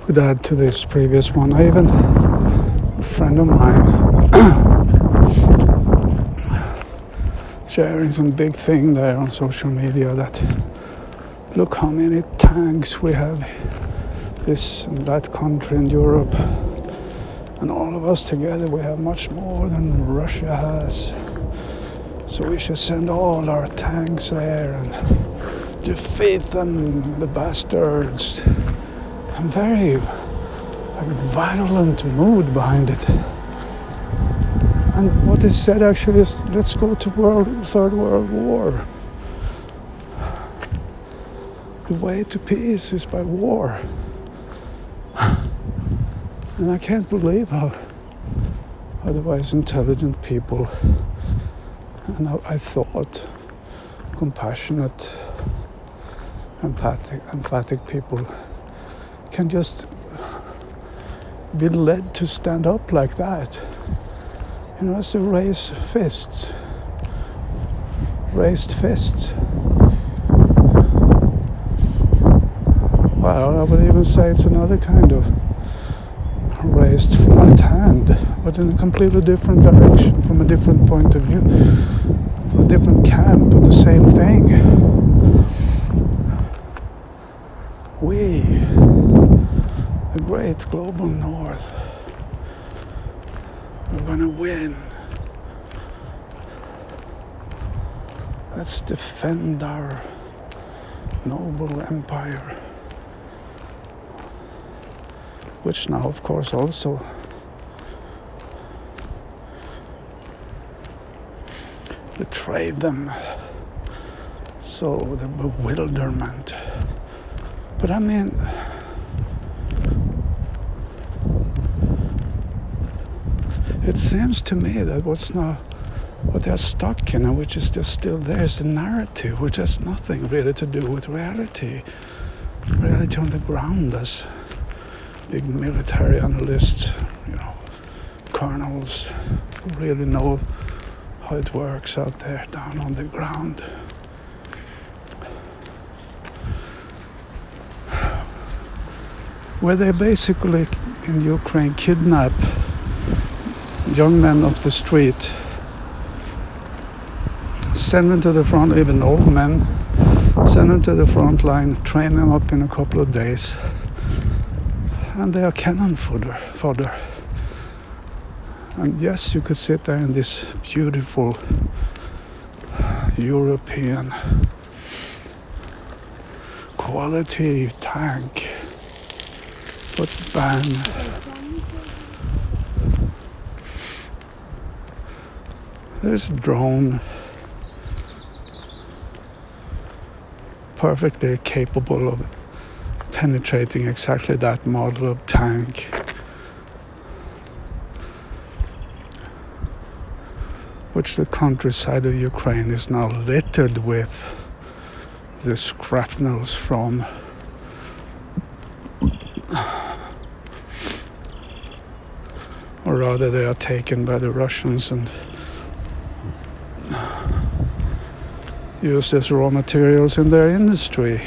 could add to this previous one. I even, a friend of mine, sharing some big thing there on social media that look how many tanks we have this and that country in Europe, and all of us together we have much more than Russia has, so we should send all our tanks there and defeat them, the bastards. I'm very violent mood behind it. And what is said actually is, let's go to Third World War. The way to peace is by war. And I can't believe how otherwise intelligent people, and I thought compassionate, emphatic people can just be led to stand up like that. You know, it's to raise fists. Raised fists. Well, I would even say it's another kind of raised flat hand, but in a completely different direction, from a different point of view, from a different camp, but the same thing. We, the great global north, we're gonna win. Let's defend our noble empire, which now of course also betrayed them. So the bewilderment. But I mean, it seems to me that what they're stuck in, and which is just still there, is the narrative, which has nothing really to do with reality. Reality on the ground, as big military analysts, colonels who really know how it works out there down on the ground. Where they basically in Ukraine kidnap young men off the street, send them to the front, even old men, send them to the front line, train them up in a couple of days, and they are cannon fodder. And yes, you could sit there in this beautiful European quality tank, but bang. There's a drone perfectly capable of penetrating exactly that model of tank. Which the countryside of Ukraine is now littered with the shrapnels from. Or rather, they are taken by the Russians and used as raw materials in their industry.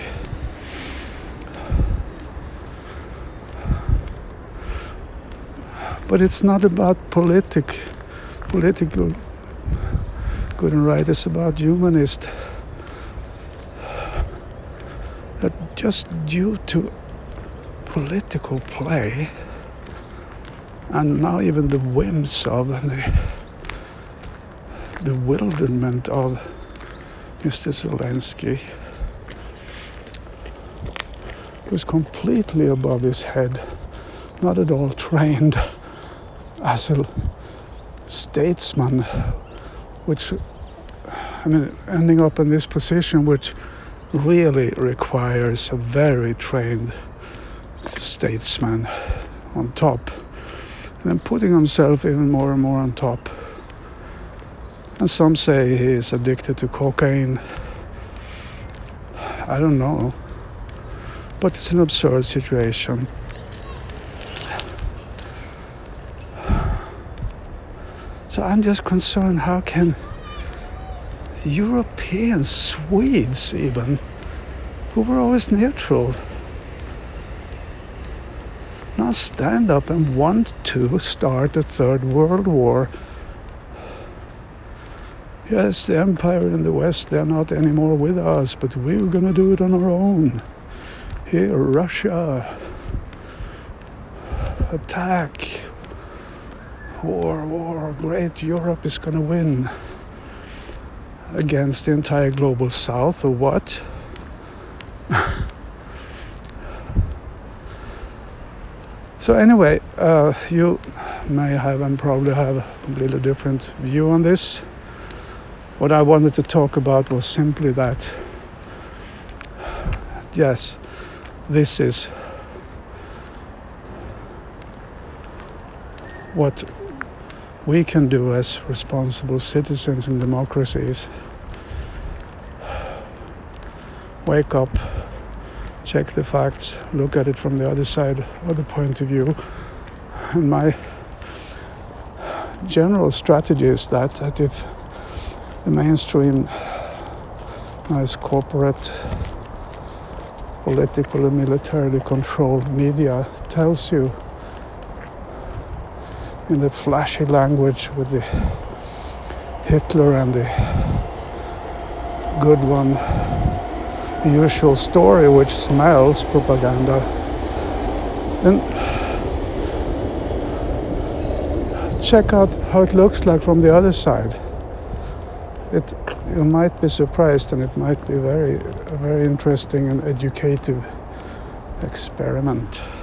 But it's not about political good and right, it's about humanist. That just due to political play, and now even the whims of and the bewilderment of Mr. Zelensky, who's completely above his head, not at all trained as a statesman, which, ending up in this position which really requires a very trained statesman on top, and then putting himself even more and more on top. And some say he is addicted to cocaine. I don't know. But it's an absurd situation. So I'm just concerned, how can European Swedes even, who were always neutral, cannot stand up and want to start a third world war. Yes, the empire in the West, they're not anymore with us, but we're gonna do it on our own. Here, Russia, attack, war, great, Europe is gonna win against the entire global South, or what? So anyway, you may have and probably have a completely different view on this. What I wanted to talk about was simply that, yes, this is what we can do as responsible citizens in democracies. Wake up, check the facts, look at it from the other side, other point of view. And my general strategy is that if the mainstream, nice corporate, political and militarily controlled media tells you in the flashy language with the Hitler and the good one, the usual story which smells propaganda, then check out how it looks like from the other side. You might be surprised, and it might be a very interesting and educative experiment.